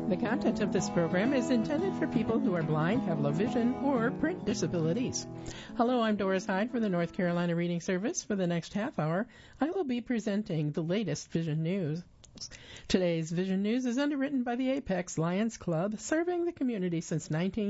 The content of this program is intended for people who are blind, have low vision, or print disabilities. Hello, I'm Doris Hyde for the North Carolina Reading Service. For the next half hour, I will be presenting the latest vision news. Today's Vision News is underwritten by the Apex Lions Club, serving the community since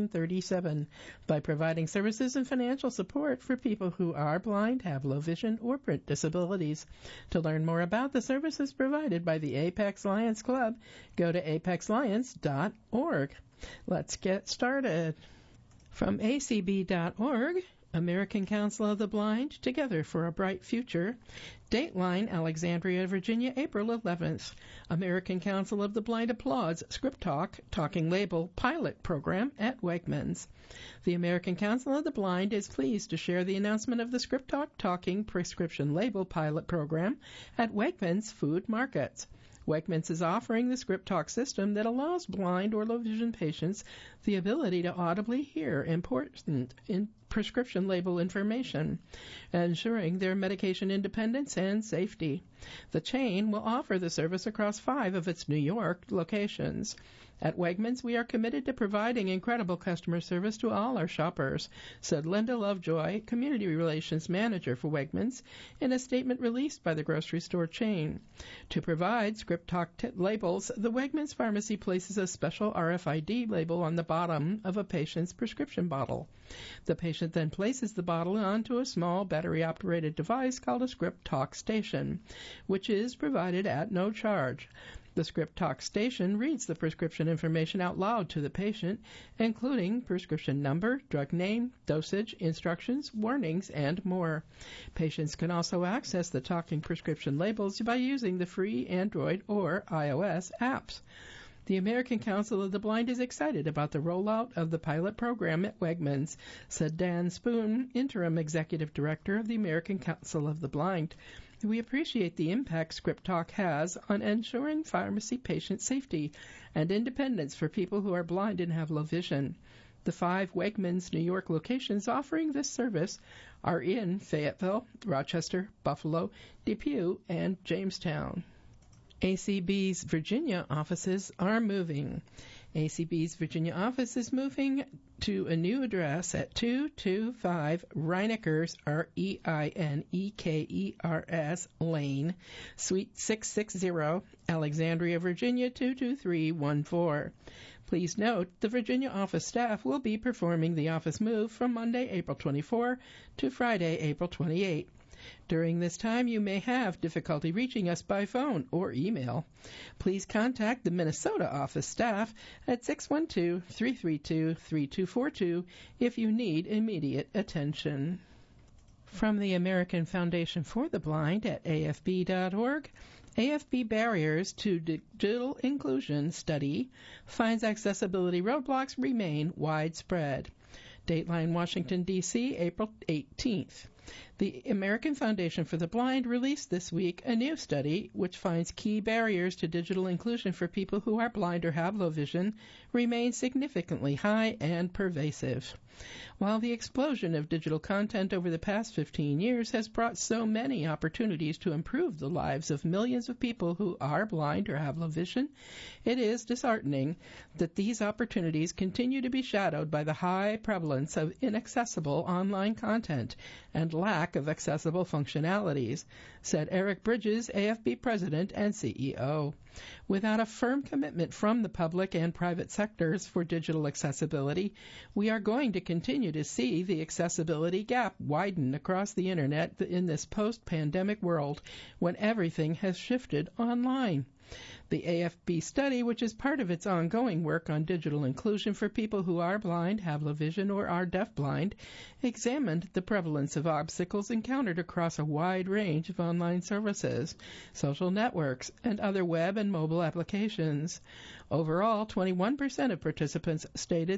1937 by providing services and financial support for people who are blind, have low vision, or print disabilities. To learn more about the services provided by the Apex Lions Club, go to apexlions.org. Let's get started. From acb.org, American Council of the Blind, Together for a Bright Future. Dateline, Alexandria, Virginia, April 11th. American Council of the Blind applauds Script Talk, Talking Label pilot program at Wegmans. The American Council of the Blind is pleased to share the announcement of the Script Talk, Talking prescription label pilot program at Wegmans Food Markets. Wegmans is offering the Script Talk system that allows blind or low vision patients the ability to audibly hear important prescription label information, ensuring their medication independence and safety. The chain will offer the service across 5 of its New York locations. At Wegmans, we are committed to providing incredible customer service to all our shoppers, said Linda Lovejoy, Community Relations Manager for Wegmans, in a statement released by the grocery store chain. To provide Script Talk labels, the Wegmans pharmacy places a special RFID label on the bottom of a patient's prescription bottle. The patient then places the bottle onto a small battery-operated device called a Script Talk station, which is provided at no charge. The Script Talk station reads the prescription information out loud to the patient, including prescription number, drug name, dosage, instructions, warnings, and more. Patients can also access the talking prescription labels by using the free Android or iOS apps. The American Council of the Blind is excited about the rollout of the pilot program at Wegmans, said Dan Spoon, Interim Executive Director of the American Council of the Blind. We appreciate the impact Script Talk has on ensuring pharmacy patient safety and independence for people who are blind and have low vision. The 5 Wegmans New York locations offering this service are in Fayetteville, Rochester, Buffalo, Depew, and Jamestown. ACB's Virginia offices are moving. ACB's Virginia office is moving to a new address at 225 Reinekers, Reinekers Lane, Suite 660, Alexandria, Virginia 22314. Please note, the Virginia office staff will be performing the office move from Monday, April 24 to Friday, April 28. During this time, you may have difficulty reaching us by phone or email. Please contact the Minnesota office staff at 612-332-3242 if you need immediate attention. From the American Foundation for the Blind at afb.org, AFB Barriers to Digital Inclusion Study finds accessibility roadblocks remain widespread. Dateline, Washington, D.C., April 18th. The American Foundation for the Blind released this week a new study which finds key barriers to digital inclusion for people who are blind or have low vision remain significantly high and pervasive. While the explosion of digital content over the past 15 years has brought so many opportunities to improve the lives of millions of people who are blind or have low vision, it is disheartening that these opportunities continue to be shadowed by the high prevalence of inaccessible online content and lack of accessible functionalities, said Eric Bridges, AFB President and CEO. Without a firm commitment from the public and private sectors for digital accessibility, we are going to continue to see the accessibility gap widen across the Internet in this post-pandemic world when everything has shifted online. The AFB study, which is part of its ongoing work on digital inclusion for people who are blind, have low vision, or are deafblind, examined the prevalence of obstacles encountered across a wide range of online services, social networks, and other web and mobile applications. Overall, 21% of participants stated that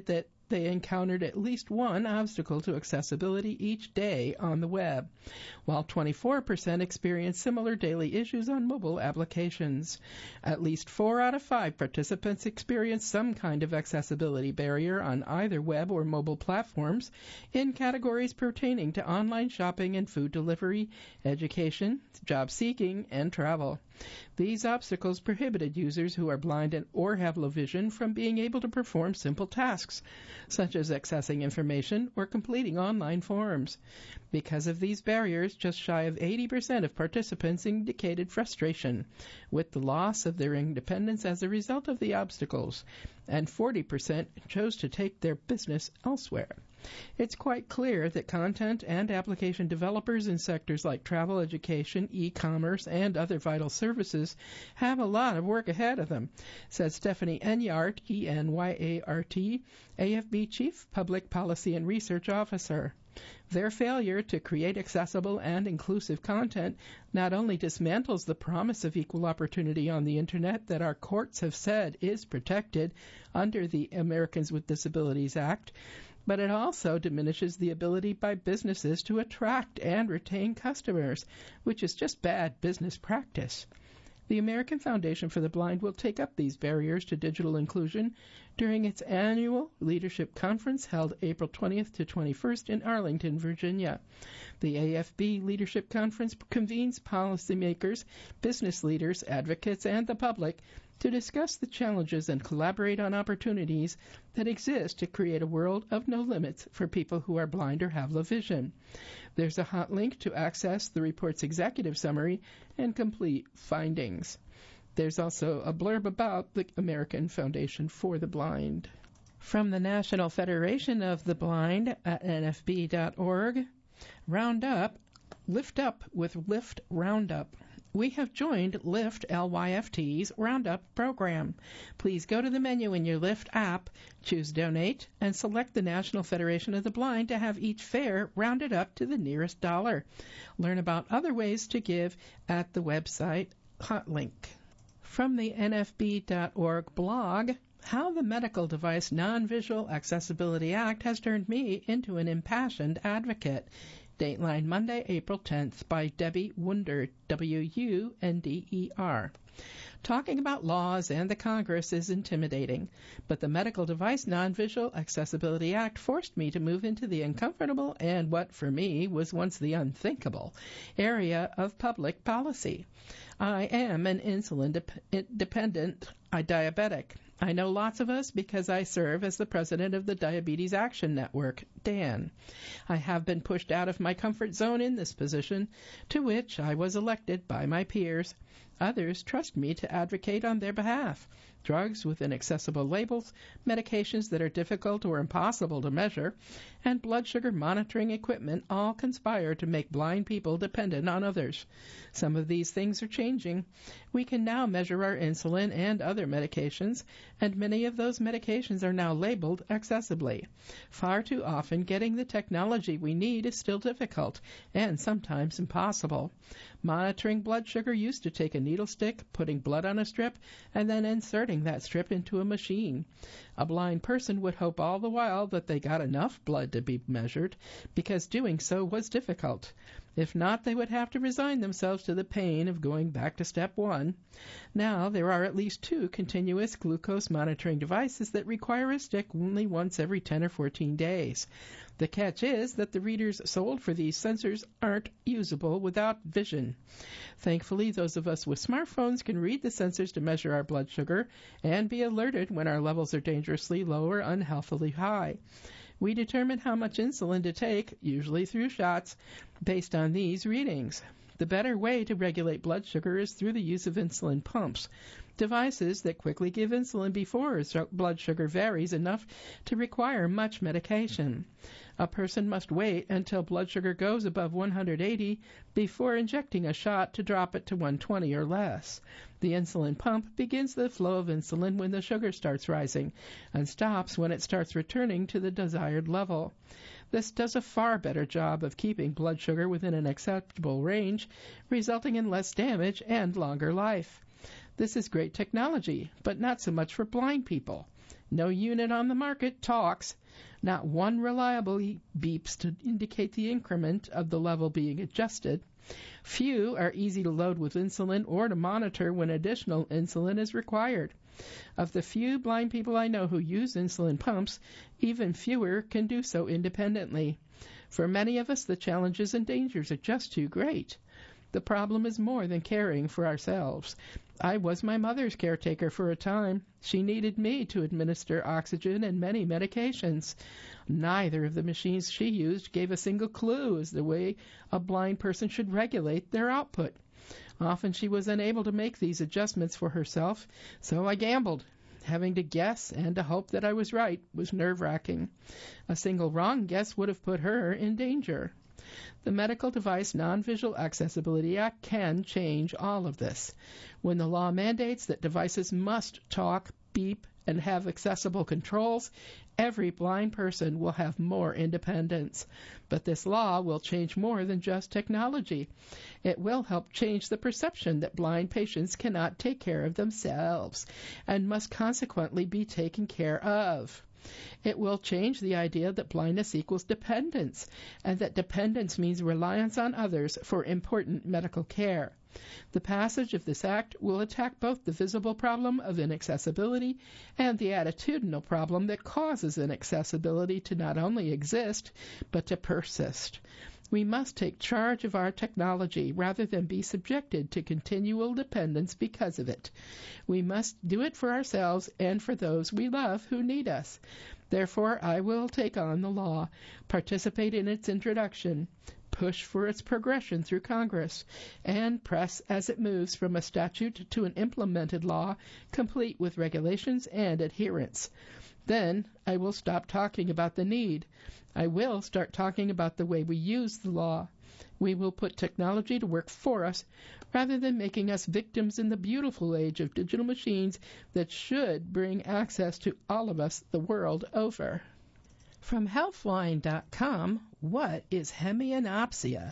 they encountered at least one obstacle to accessibility each day on the web, while 24% experienced similar daily issues on mobile applications. At least 4 out of 5 participants experienced some kind of accessibility barrier on either web or mobile platforms in categories pertaining to online shopping and food delivery, education, job seeking, and travel. These obstacles prohibited users who are blind or have low vision from being able to perform simple tasks, such as accessing information or completing online forms. Because of these barriers, just shy of 80% of participants indicated frustration with the loss of their independence as a result of the obstacles, and 40% chose to take their business elsewhere. It's quite clear that content and application developers in sectors like travel, education, e-commerce, and other vital services have a lot of work ahead of them, says Stephanie Enyart, E-N-Y-A-R-T, AFB Chief Public Policy and Research Officer. Their failure to create accessible and inclusive content not only dismantles the promise of equal opportunity on the Internet that our courts have said is protected under the Americans with Disabilities Act, but it also diminishes the ability by businesses to attract and retain customers, which is just bad business practice. The American Foundation for the Blind will take up these barriers to digital inclusion during its annual leadership conference held April 20th to 21st in Arlington, Virginia. The AFB Leadership Conference convenes policymakers, business leaders, advocates, and the public to discuss the challenges and collaborate on opportunities that exist to create a world of no limits for people who are blind or have low vision. There's a hot link to access the report's executive summary and complete findings. There's also a blurb about the American Foundation for the Blind. From the National Federation of the Blind at nfb.org, Roundup, Lift Up with Lyft Roundup. We have joined Lyft, LYFT's Roundup program. Please go to the menu in your Lyft app, choose Donate, and select the National Federation of the Blind to have each fare rounded up to the nearest dollar. Learn about other ways to give at the website hot link. From the nfb.org blog, How the Medical Device Non-Visual Accessibility Act Has Turned Me into an Impassioned Advocate. Dateline Monday, April 10th by Debbie Wunder, W-U-N-D-E-R. Talking about laws and the Congress is intimidating, but the Medical Device Non-Visual Accessibility Act forced me to move into the uncomfortable and what, for me, was once the unthinkable area of public policy. I am an insulin-dependent diabetic. I know lots of us because I serve as the president of the Diabetes Action Network, DAN. I have been pushed out of my comfort zone in this position, to which I was elected by my peers. Others trust me to advocate on their behalf. Drugs with inaccessible labels, medications that are difficult or impossible to measure, and blood sugar monitoring equipment all conspire to make blind people dependent on others. Some of these things are changing. We can now measure our insulin and other medications, and many of those medications are now labeled accessibly. Far too often, getting the technology we need is still difficult, and sometimes impossible. Monitoring blood sugar used to take a needle stick, putting blood on a strip, and then inserting that strip into a machine. A blind person would hope all the while that they got enough blood to be measured, because doing so was difficult. If not, they would have to resign themselves to the pain of going back to step one. Now there are at least 2 continuous glucose monitoring devices that require a stick only once every 10 or 14 days. The catch is that the readers sold for these sensors aren't usable without vision. Thankfully, those of us with smartphones can read the sensors to measure our blood sugar and be alerted when our levels are dangerously low or unhealthily high. We determine how much insulin to take, usually through shots, based on these readings. The better way to regulate blood sugar is through the use of insulin pumps, devices that quickly give insulin before blood sugar varies enough to require much medication. A person must wait until blood sugar goes above 180 before injecting a shot to drop it to 120 or less. The insulin pump begins the flow of insulin when the sugar starts rising and stops when it starts returning to the desired level. This does a far better job of keeping blood sugar within an acceptable range, resulting in less damage and longer life. This is great technology, but not so much for blind people. No unit on the market talks. Not one reliably beeps to indicate the increment of the level being adjusted. Few are easy to load with insulin or to monitor when additional insulin is required. Of the few blind people I know who use insulin pumps, even fewer can do so independently. For many of us, the challenges and dangers are just too great. The problem is more than caring for ourselves. I was my mother's caretaker for a time. She needed me to administer oxygen and many medications. Neither of the machines she used gave a single clue as to the way a blind person should regulate their output. Often she was unable to make these adjustments for herself, so I gambled. Having to guess and to hope that I was right was nerve-wracking. A single wrong guess would have put her in danger. The Medical Device Non-Visual Accessibility Act can change all of this. When the law mandates that devices must talk, beep, and have accessible controls, every blind person will have more independence. But this law will change more than just technology. It will help change the perception that blind patients cannot take care of themselves and must consequently be taken care of. It will change the idea that blindness equals dependence, and that dependence means reliance on others for important medical care. The passage of this act will attack both the visible problem of inaccessibility and the attitudinal problem that causes inaccessibility to not only exist, but to persist. We must take charge of our technology rather than be subjected to continual dependence because of it. We must do it for ourselves and for those we love who need us. Therefore, I will take on the law, participate in its introduction, push for its progression through Congress, and press as it moves from a statute to an implemented law, complete with regulations and adherence. Then I will stop talking about the need. I will start talking about the way we use the law. We will put technology to work for us rather than making us victims in the beautiful age of digital machines that should bring access to all of us the world over. From Healthline.com, what is hemianopsia?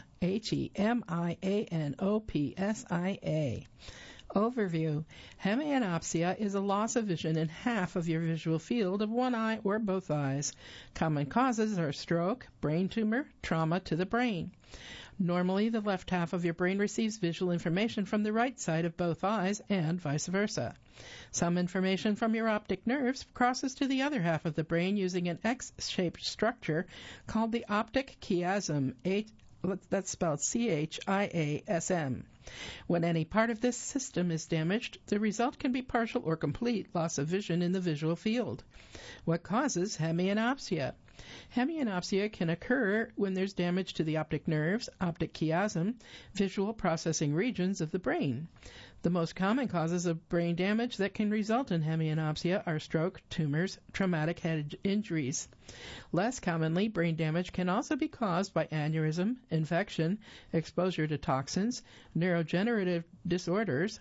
Hemianopsia. Overview. Hemianopsia is a loss of vision in half of your visual field of one eye or both eyes. Common causes are stroke, brain tumor, trauma to the brain. Normally, the left half of your brain receives visual information from the right side of both eyes and vice versa. Some information from your optic nerves crosses to the other half of the brain using an X-shaped structure called the optic chiasm. That's spelled C-H-I-A-S-M. When any part of this system is damaged, the result can be partial or complete loss of vision in the visual field. What causes hemianopsia? Hemianopsia can occur when there's damage to the optic nerves, optic chiasm, visual processing regions of the brain. The most common causes of brain damage that can result in hemianopsia are stroke, tumors, traumatic head injuries. Less commonly, brain damage can also be caused by aneurysm, infection, exposure to toxins, neurodegenerative disorders,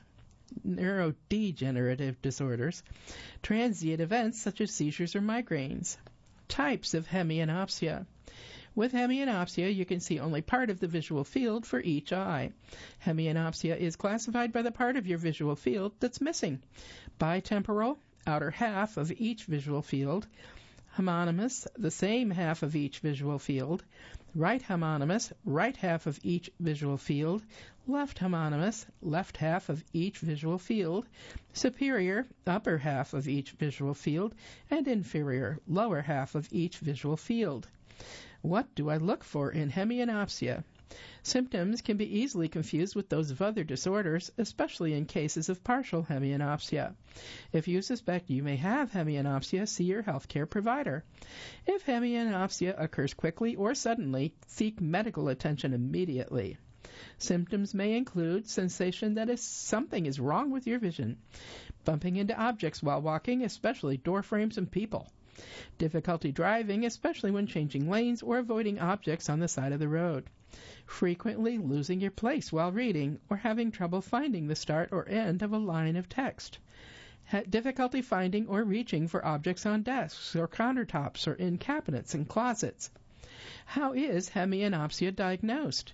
transient events such as seizures or migraines. Types of hemianopsia. With hemianopsia, you can see only part of the visual field for each eye. Hemianopsia is classified by the part of your visual field that's missing. Bitemporal, outer half of each visual field. Homonymous, the same half of each visual field. Right homonymous, right half of each visual field. Left homonymous, left half of each visual field. Superior, upper half of each visual field. And inferior, lower half of each visual field. What do I look for in hemianopsia? Symptoms can be easily confused with those of other disorders, especially in cases of partial hemianopsia. If you suspect you may have hemianopsia, see your healthcare provider. If hemianopsia occurs quickly or suddenly, seek medical attention immediately. Symptoms may include sensation that something is wrong with your vision, bumping into objects while walking, especially door frames and people, difficulty driving, especially when changing lanes or avoiding objects on the side of the road, frequently losing your place while reading or having trouble finding the start or end of a line of text, difficulty finding or reaching for objects on desks or countertops or in cabinets and closets. How is hemianopsia diagnosed?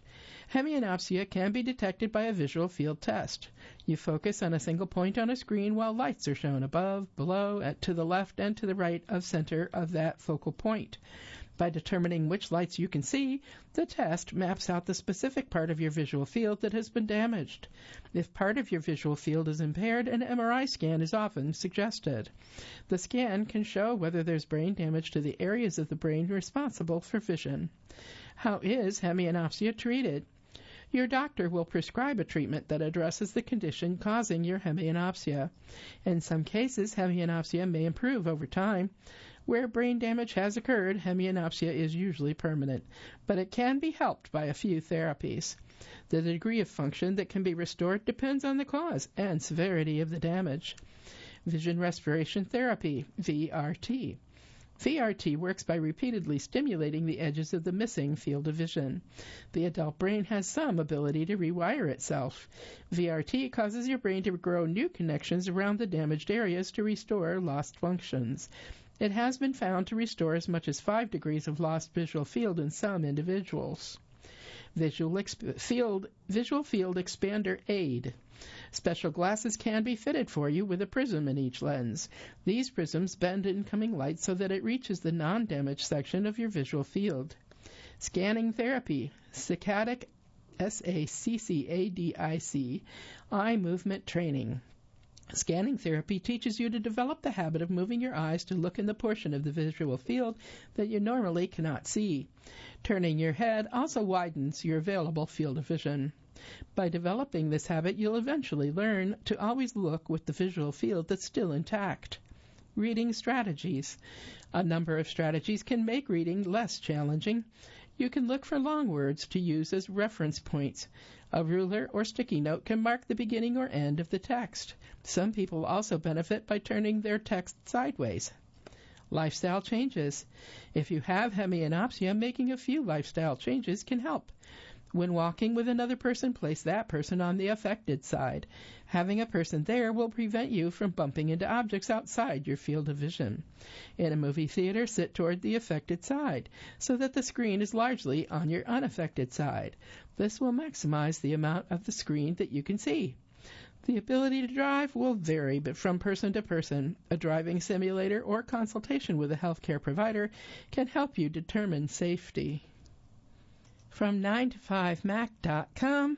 Hemianopsia can be detected by a visual field test. You focus on a single point on a screen while lights are shown above, below, to the left, and to the right of center of that focal point. By determining which lights you can see, the test maps out the specific part of your visual field that has been damaged. If part of your visual field is impaired, an MRI scan is often suggested. The scan can show whether there's brain damage to the areas of the brain responsible for vision. How is hemianopsia treated? Your doctor will prescribe a treatment that addresses the condition causing your hemianopsia. In some cases, hemianopsia may improve over time. Where brain damage has occurred, hemianopsia is usually permanent, but it can be helped by a few therapies. The degree of function that can be restored depends on the cause and severity of the damage. Vision restoration therapy, VRT. VRT works by repeatedly stimulating the edges of the missing field of vision. The adult brain has some ability to rewire itself. VRT causes your brain to grow new connections around the damaged areas to restore lost functions. It has been found to restore as much as 5 degrees of lost visual field in some individuals. Visual field expander aid. Special glasses can be fitted for you with a prism in each lens. These prisms bend incoming light so that it reaches the non-damaged section of your visual field. Scanning therapy. Saccadic, SACCADIC, eye movement training. Scanning therapy teaches you to develop the habit of moving your eyes to look in the portion of the visual field that you normally cannot see. Turning your head also widens your available field of vision. By developing this habit, you'll eventually learn to always look with the visual field that's still intact. Reading strategies. A number of strategies can make reading less challenging. You can look for long words to use as reference points. A ruler or sticky note can mark the beginning or end of the text. Some people also benefit by turning their text sideways. Lifestyle changes. If you have hemianopsia, making a few lifestyle changes can help. When walking with another person, place that person on the affected side. Having a person there will prevent you from bumping into objects outside your field of vision. In a movie theater, sit toward the affected side so that the screen is largely on your unaffected side. This will maximize the amount of the screen that you can see. The ability to drive will vary from person to person. A driving simulator or consultation with a healthcare provider can help you determine safety. From 9to5Mac.com,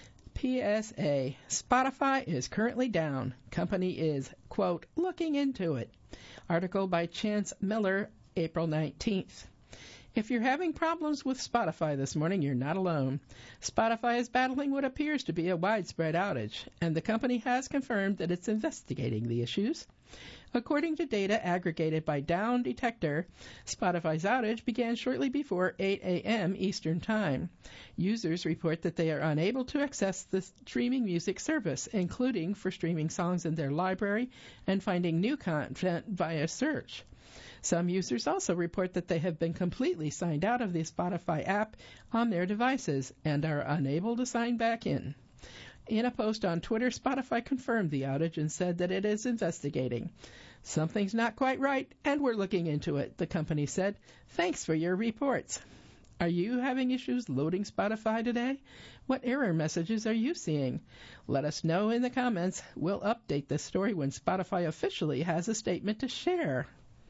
PSA, Spotify is currently down. Company is, quote, looking into it. Article by Chance Miller, April 19th. If you're having problems with Spotify this morning, you're not alone. Spotify is battling what appears to be a widespread outage, and the company has confirmed that it's investigating the issues. According to data aggregated by Down Detector, Spotify's outage began shortly before 8 a.m. Eastern Time. Users report that they are unable to access the streaming music service, including for streaming songs in their library and finding new content via search. Some users also report that they have been completely signed out of the Spotify app on their devices and are unable to sign back in. In a post on Twitter, Spotify confirmed the outage and said that it is investigating. Something's not quite right, and we're looking into it, the company said. Thanks for your reports. Are you having issues loading Spotify today? What error messages are you seeing? Let us know in the comments. We'll update this story when Spotify officially has a statement to share.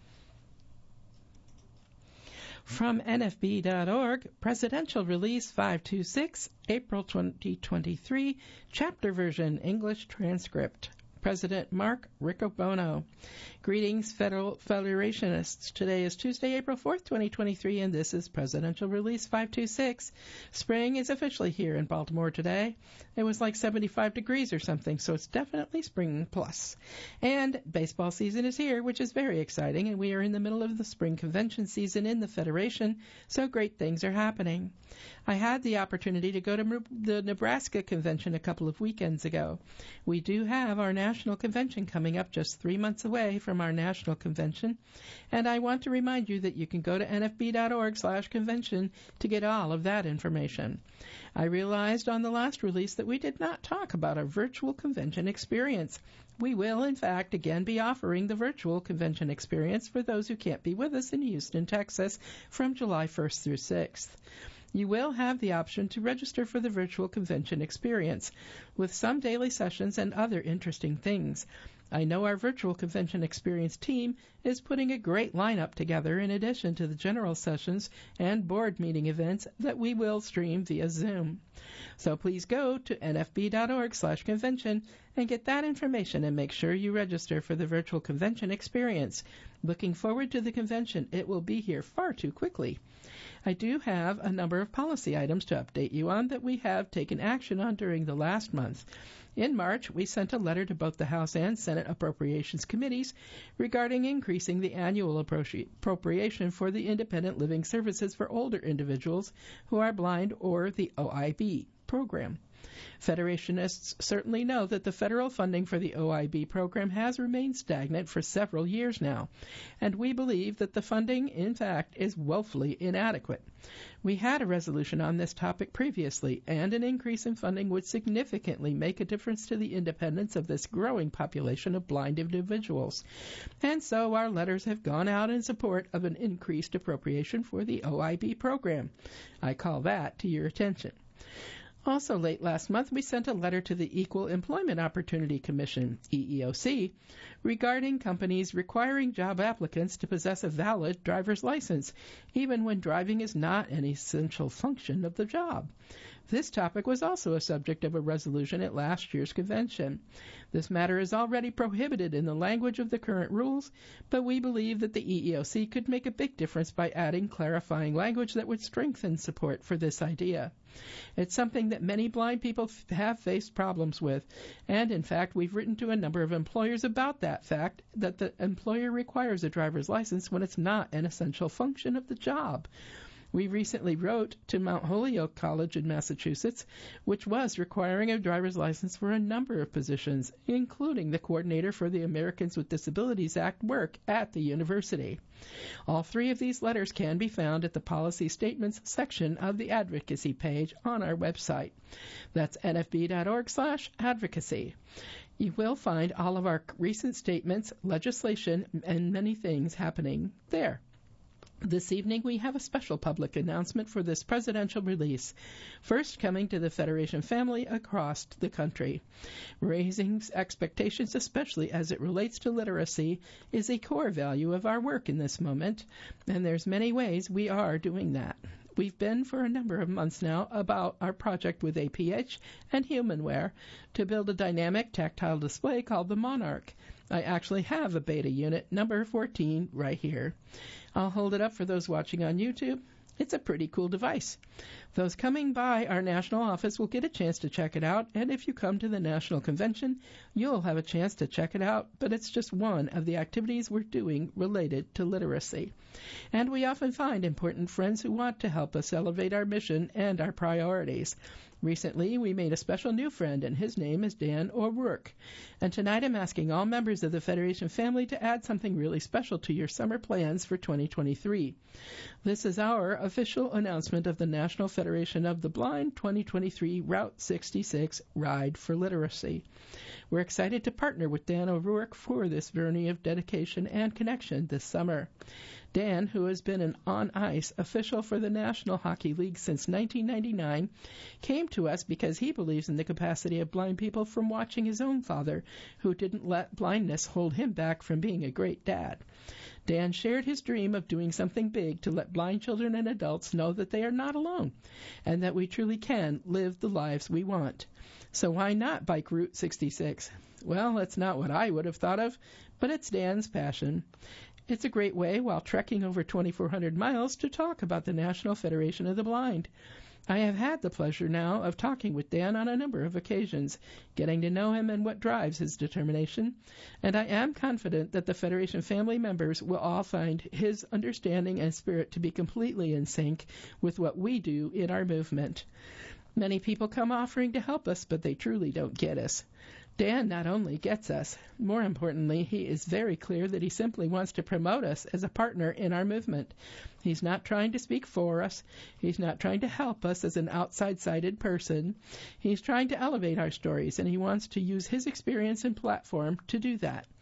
From NFB.org, Presidential Release 526, April 2023, Chapter Version, English Transcript. President Mark Riccobono. Greetings, Federal Federationists. Today is Tuesday, April 4th, 2023, and this is Presidential Release 526. Spring is officially here in Baltimore today. It was like 75 degrees or something, so it's definitely spring plus. And baseball season is here, which is very exciting, and we are in the middle of the spring convention season in the Federation, so great things are happening. I had the opportunity to go to the Nebraska convention a couple of weekends ago. We do have our national convention coming up just 3 months away from our national convention, and I want to remind you that you can go to nfb.org/convention to get all of that information. I realized on the last release that we did not talk about a virtual convention experience. We will, in fact, again be offering the virtual convention experience for those who can't be with us in Houston, Texas, from July 1st through 6th. you will have the option to register for the virtual convention experience, with some daily sessions and other interesting things. I know our virtual convention experience team is putting a great lineup together in addition to the general sessions and board meeting events that we will stream via Zoom. So please go to nfb.org/convention and get that information and make sure you register for the virtual convention experience. Looking forward to the convention. It will be here far too quickly. I do have a number of policy items to update you on that we have taken action on during the last month. In March, we sent a letter to both the House and Senate Appropriations Committees regarding increasing the annual appropriation for the Independent Living Services for Older Individuals who are blind, or the OIB program. Federationists certainly know that the federal funding for the OIB program has remained stagnant for several years now, and we believe that the funding, in fact, is woefully inadequate. We had a resolution on this topic previously, and an increase in funding would significantly make a difference to the independence of this growing population of blind individuals. And so our letters have gone out in support of an increased appropriation for the OIB program. I call that to your attention. Also late last month, we sent a letter to the Equal Employment Opportunity Commission, EEOC, regarding companies requiring job applicants to possess a valid driver's license, even when driving is not an essential function of the job. This topic was also a subject of a resolution at last year's convention. This matter is already prohibited in the language of the current rules, but we believe that the EEOC could make a big difference by adding clarifying language that would strengthen support for this idea. It's something that many blind people have faced problems with, and in fact, we've written to a number of employers about that fact, that the employer requires a driver's license when it's not an essential function of the job. We recently wrote to Mount Holyoke College in Massachusetts, which was requiring a driver's license for a number of positions, including the coordinator for the Americans with Disabilities Act work at the university. All three of these letters can be found at the Policy Statements section of the Advocacy page on our website. That's nfb.org/advocacy. You will find all of our recent statements, legislation, and many things happening there. This evening, we have a special public announcement for this presidential release, first coming to the Federation family across the country. Raising expectations, especially as it relates to literacy, is a core value of our work in this moment, and there's many ways we are doing that. We've been for a number of months now about our project with APH and Humanware to build a dynamic tactile display called the Monarch. I actually have a beta unit, number 14, right here. I'll hold it up for those watching on YouTube. It's a pretty cool device. Those coming by our national office will get a chance to check it out, and if you come to the national convention, you'll have a chance to check it out, but it's just one of the activities we're doing related to literacy. And we often find important friends who want to help us elevate our mission and our priorities. Recently, we made a special new friend, and his name is Dan O'Rourke. And tonight I'm asking all members of the Federation family to add something really special to your summer plans for 2023. This is our official announcement of the National Federation of the Blind 2023 Route 66 Ride for Literacy. We're excited to partner with Dan O'Rourke for this journey of dedication and connection this summer. Dan, who has been an on-ice official for the National Hockey League since 1999, came to us because he believes in the capacity of blind people from watching his own father, who didn't let blindness hold him back from being a great dad. Dan shared his dream of doing something big to let blind children and adults know that they are not alone, and that we truly can live the lives we want. So why not bike Route 66? Well, that's not what I would have thought of, but it's Dan's passion. It's a great way, while trekking over 2,400 miles, to talk about the National Federation of the Blind. I have had the pleasure now of talking with Dan on a number of occasions, getting to know him and what drives his determination, and I am confident that the Federation family members will all find his understanding and spirit to be completely in sync with what we do in our movement. Many people come offering to help us, but they truly don't get us. Dan not only gets us, more importantly, he is very clear that he simply wants to promote us as a partner in our movement. He's not trying to speak for us. He's not trying to help us as an outside-sided person. He's trying to elevate our stories, and he wants to use his experience and platform to do that.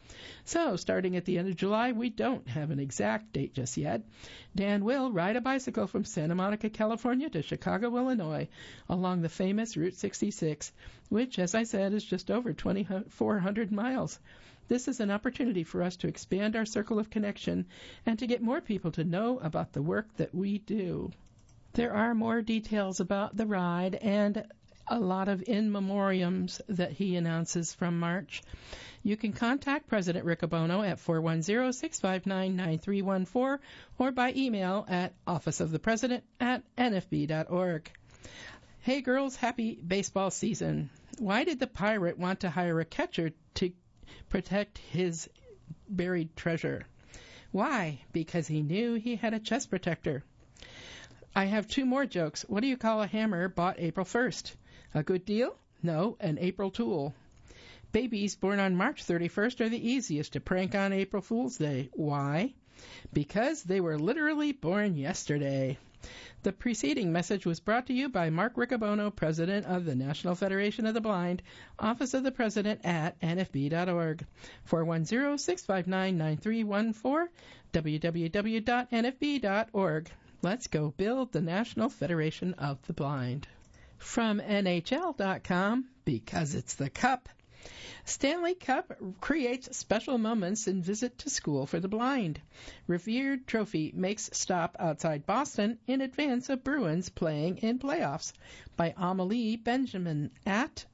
So, starting at the end of July, we don't have an exact date just yet. Dan will ride a bicycle from Santa Monica, California to Chicago, Illinois, along the famous Route 66, which, as I said, is just over 2,400 miles. This is an opportunity for us to expand our circle of connection and to get more people to know about the work that we do. There are more details about the ride and a lot of in memoriams that he announces from March. You can contact President Riccobono at 410-659-9314 or by email at officeofthepresident@nfb.org. Hey girls, happy baseball season. Why did the Pirate want to hire a catcher to protect his buried treasure? Why? Because he knew he had a chest protector. I have two more jokes. What do you call a hammer bought April 1st? A good deal? No, an April tool. Babies born on March 31st are the easiest to prank on April Fool's Day. Why? Because they were literally born yesterday. The preceding message was brought to you by Mark Riccobono, President of the National Federation of the Blind, Office of the President at nfb.org. 410-659-9314, www.nfb.org. Let's go build the National Federation of the Blind. From NHL.com, because it's the Cup. Stanley Cup creates special moments in Visit to School for the Blind. Revered Trophy makes stop outside Boston in advance of Bruins playing in playoffs, by Amelie Benjamin at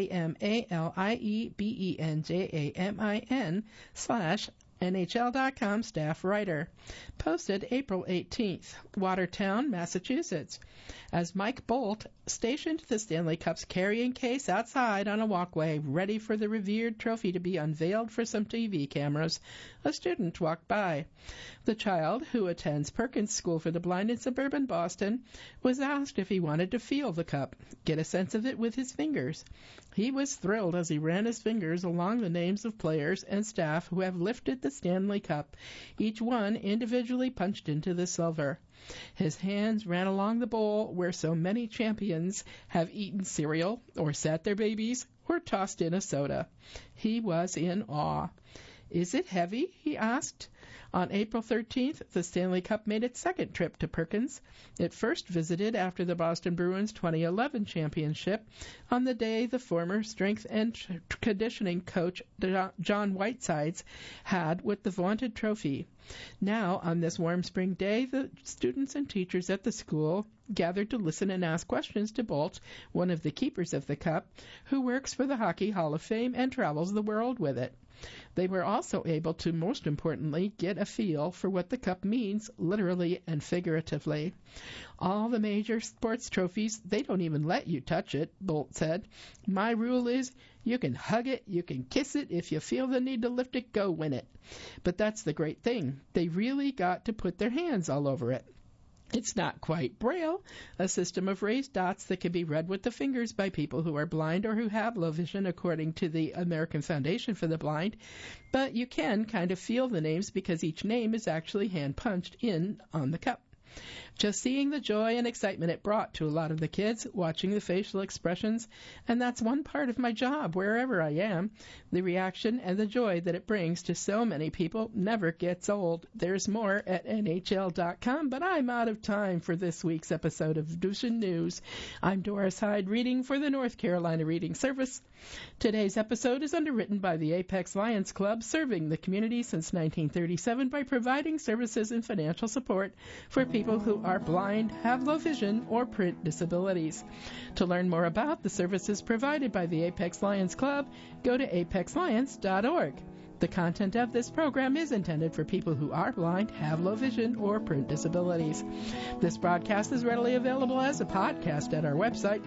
AMALIEBENJAMIN/NHL.com staff writer. Posted April 18th, Watertown, Massachusetts. As Mike Bolt stationed the Stanley Cup's carrying case outside on a walkway, ready for the revered trophy to be unveiled for some TV cameras, a student walked by. The child, who attends Perkins School for the Blind in suburban Boston, was asked if he wanted to feel the cup, get a sense of it with his fingers. He was thrilled as he ran his fingers along the names of players and staff who have lifted the Stanley Cup, each one individually punched into the silver. His hands ran along the bowl where so many champions have eaten cereal, or sat their babies, or tossed in a soda. He was in awe. Is it heavy? He asked. On April 13th, the Stanley Cup made its second trip to Perkins. It first visited after the Boston Bruins 2011 championship, on the day the former strength and conditioning coach John Whitesides had with the vaunted trophy. Now, on this warm spring day, the students and teachers at the school gathered to listen and ask questions to Bolt, one of the keepers of the cup, who works for the Hockey Hall of Fame and travels the world with it. They were also able to, most importantly, get a feel for what the cup means, literally and figuratively. All the major sports trophies, they don't even let you touch it, Bolt said. My rule is, you can hug it, you can kiss it. If you feel the need to lift it, go win it. But that's the great thing. They really got to put their hands all over it. It's not quite Braille, a system of raised dots that can be read with the fingers by people who are blind or who have low vision, according to the American Foundation for the Blind, but you can kind of feel the names because each name is actually hand-punched in on the cup. Just seeing the joy and excitement it brought to a lot of the kids, watching the facial expressions, and that's one part of my job wherever I am. The reaction and the joy that it brings to so many people never gets old. There's more at NHL.com, but I'm out of time for this week's episode of Dushin News. I'm Doris Hyde, reading for the North Carolina Reading Service. Today's episode is underwritten by the Apex Lions Club, serving the community since 1937 by providing services and financial support for people who are blind, have low vision, or print disabilities. To learn more about the services provided by the Apex Lions Club, go to apexlions.org. The content of this program is intended for people who are blind, have low vision, or print disabilities. This broadcast is readily available as a podcast at our website,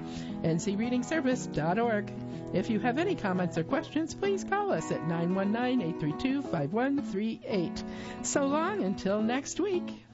ncreadingservice.org. If you have any comments or questions, please call us at 919-832-5138. So long until next week.